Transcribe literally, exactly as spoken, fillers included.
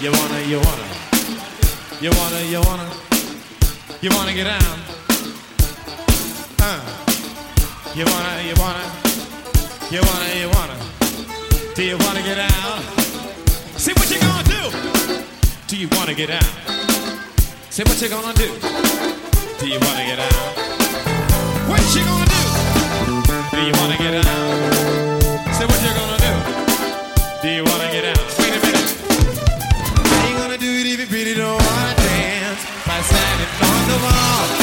You wanna, you wanna, you wanna, you wanna, you wanna get down. Uh. You wanna, you wanna, you wanna, you wanna. Do you wanna get down? See what you gonna do. Do you wanna get down? See what you gonna do. Do you wanna get down? What you gonna do? Do you wanna get down? See what you gonna do. Do you wanna get down? Wait a minute. How you gonna do it if you really don't wanna dance? By standing on the wall.